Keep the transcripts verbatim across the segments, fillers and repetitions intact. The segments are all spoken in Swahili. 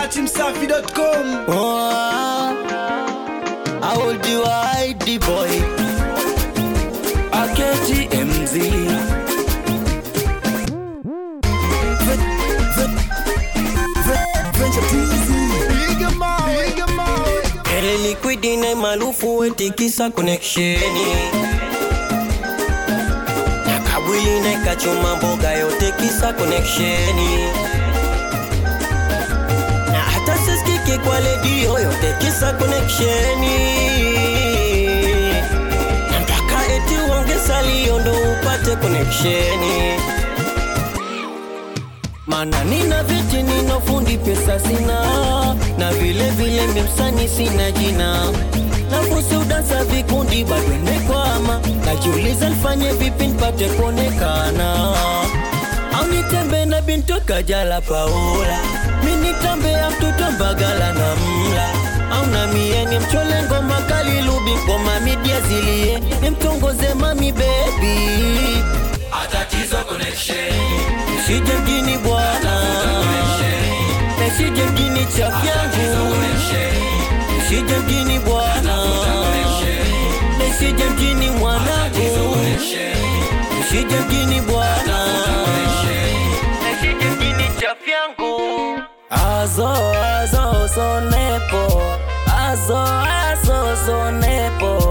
dachi msafi dot com. Oh, I hold you I D boy A K G M Z Ere liquidi na malufu wetikisa connectioni Nakabwili na kachuma mboga yote kisa connectioni Na hata siskiki kwa ledio yote kisa connectioni Nataka eti uonge salio ndo upate connectioni Mana nina viti nino fundi pesa sina Na vile vile mimsani sina jina Na fusi udasa vikundi bado nekwama Najiuliza nifanye vipi nipate kuonekana Au nitembe na bintu Kajala Paola Mini tambe ya mtoto Mbagala na Mla Au na mieni mchole ngoma kali lubi ngoma media zilie Nimtongoze mami baby Atatizo connection Sije mjini bwana Sije mjini chafyangu Sije mjini bwana Sije mjini mwanangu Sije mjini bwana Sije mjini chafyangu Azo azo sonepo Azo azo sonepo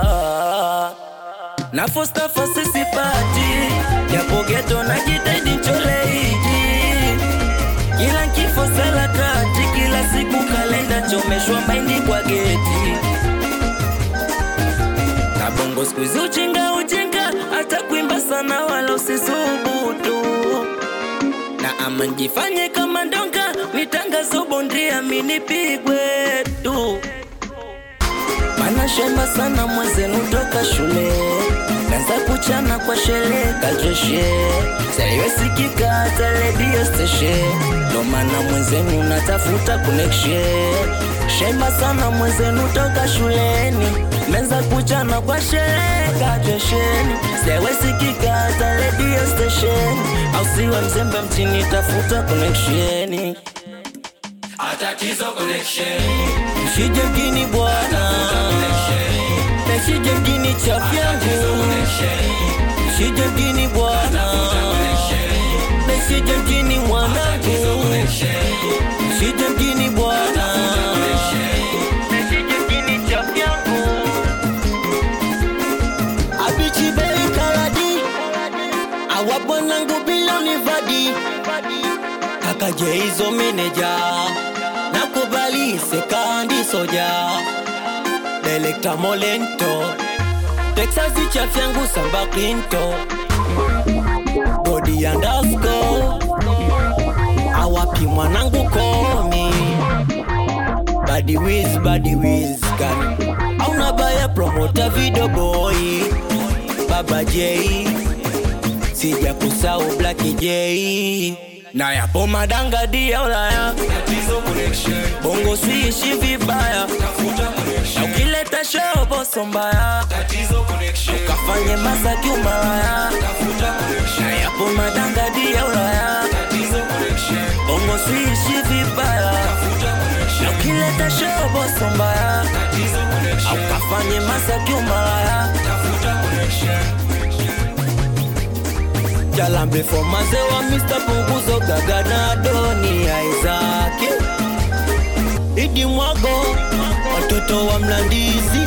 Na fosta fosi sipati Yapo geto na jitaidi nchole hiji Kila kifo sala kati Kila siku kalenda chomeshwa maindi kwa geti Kabongo skuizi uchinga uchinga Hata kuimba sana wala usisubutu Na ama njifanye kama ndonga Nitangazo bondria minipigwe tu Mana shemba sana mwezenu toka shule Nanza kuchana kwa shele kajeshe Sayo sikika hata radio station Ndo mana mwezenu natafuta connection Shemba sana mwezenu toka shuleni Nanza kuchana kwa shele kajeshe Sayo sikika hata radio station Au siwa mzembe mchini tafuta connection Atatizo connection Shije mjini bwana Shije mjini chafyangu Shije mjini bwana Shije mjini mwanangu Shije mjini bwana Shije mjini chafyangu Abichi beli kaladi Awabwanangu bila univadi Kaka Jeizo meneja Nakubali sekandi soja Delekta Molento Texas chafyangu samba Clinto Body underscore Awapi mwanangu komi Body whiz, body whiz kan Auna baya promoter video boy Baba J Sija kusau Black J Na yapo madanga dia ulaya Atatizo connection Bongo suishi vibaya Tafuta connection Na ukileta show boso mbaya Atatizo connection Kafanye masaki umalaya Tafuta connection Na yapo madanga dia ulaya Atatizo connection Bongo suishi vibaya Tafuta connection Na ukileta show boso mbaya Atatizo connection Kafanye masaki umalaya Tafuta connection Jalambe for mazewa Mister Punguzo Gaga Doni Isaac Idi Mwago Watoto wa Mlandizi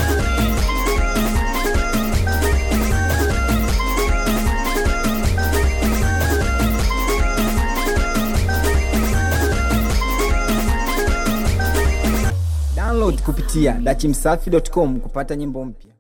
Download kupitia dachi msafi dot com kupata nyimbo mpya.